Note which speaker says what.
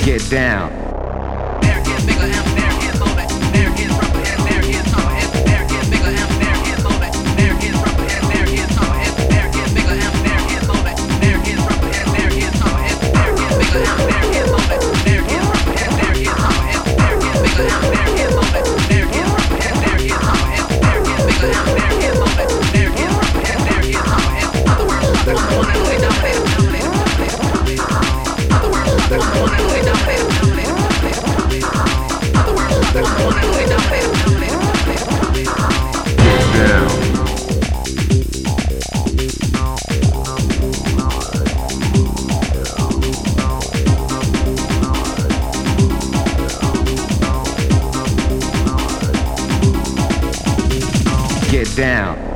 Speaker 1: Get down.
Speaker 2: There is bigger and there is moving. There is rubber and there is summer. There is bigger and there is moving. There is rubber and there is summer. There is bigger and there is moving. There is rubber and there is summer. There is bigger and there is moving. There is rubber and there is summer. There is bigger and there is moving. There is rubber and there is summer. There is bigger and there is moving. There is rubber and there is summer. Other words, suckers, the one and only dominator. Other words, suckers, the one and only dominator. Other words, suckers, the one and only dominator.
Speaker 1: Get down. Get down.